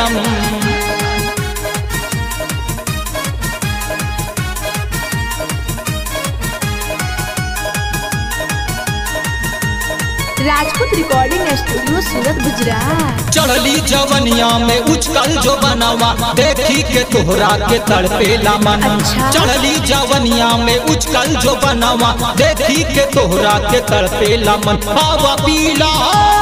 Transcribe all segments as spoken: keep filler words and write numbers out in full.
बेसरम। Rajput recording studio Surat Gujarat. चढ़ली जवनिया में उचकल जो बनवा देखी के तोहरा के तड़पेला मन। अच्छा। चढ़ली जवनिया में उचकल जो बनवा देखी के तोहरा के तड़पेला मन। आवा पीला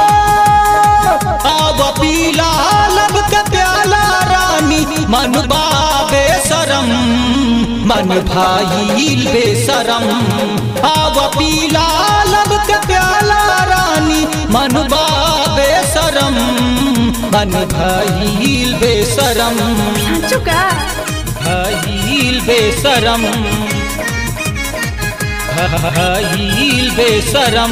आवा पीला लब के प्याला रानी मन बाबे शरम मन भाई बेसरम। आवा पीला लब के प्याला रानी मन बाबे शरम मन भाई बेसरम। चुका भाई बेसरम भाई बेसरम।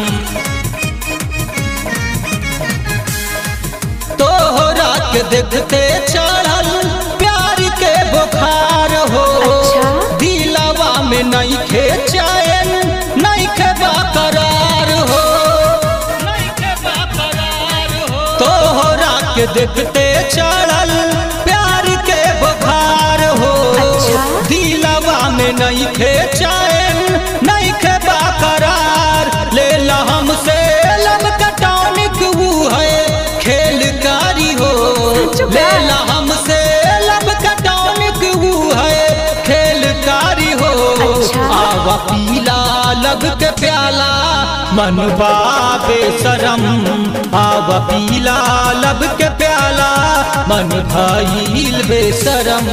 तोहरा के देखते चढ़ल प्यार के बुखार हो। अच्छा। दिलवा में नहीं खे चैन नहीं खे बकरार हो नहीं खे बकरार हो। तोहरा के देखते चढ़ल प्यार के बुखार हो। अच्छा। दिलवा में नहीं खे चैन नहीं खे बकरार। ले ला हमसे लब कटौनिक वो है खेलकारी हो। ले ला हमसे लब कटौनिक वो है खेलकारी हो। अच्छा। आवा पीला लब के प्याला मन बाबे शरम। आवा पीला लब के प्याला मन भाईल बेसरम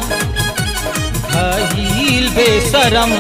भाईल बेसरम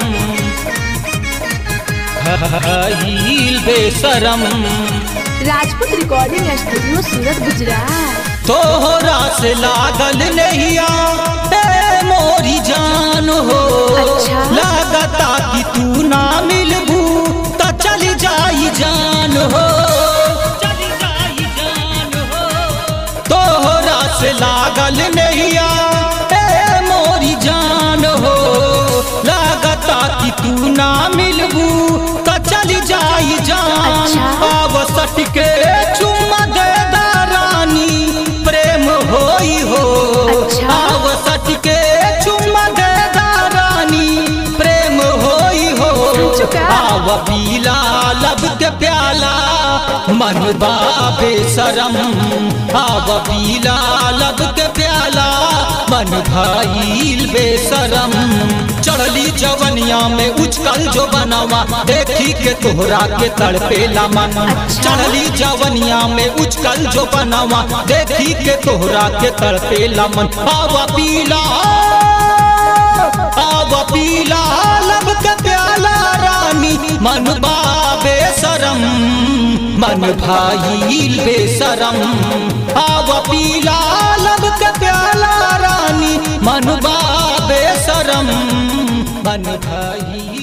भाईल बेसरम। Rajput recording studio Surat Gujarat. तोहरा से लागल नहिया ए मोरी जान हो। अच्छा। लागता कि तू ना मिलबू तो चल जाई जान हो चल जाई जान हो। तोहरा से लागल नहिया ए मोरी जान हो। लागता कि तू ना मिलबू तो चल जाई जान। अच्छा। आवसट के चुम्मा दे दारानी प्रेम होई हो। अच्छा। आवसट के चुम्मा दे दारानी प्रेम होई हो। चुका। आव पीला लब के प्याला मन बाबे शरम। आव पीला लब के प्याला मन भाईल बेसरम। चढ़ली जवनिया में उचकल जो बनवा देखी के तोहरा के तड़पेला मन। अच्छा। चढ़ली जवनिया में उचकल जो बनवा देखी के तोहरा के तड़पेला मन। आवा पीला आवा पीला लब के प्याला रानी मन बाबे शरम मन भाईल बेसरम। आवा पीला लब के प्याला रानी मन बाबे शरम मन भाई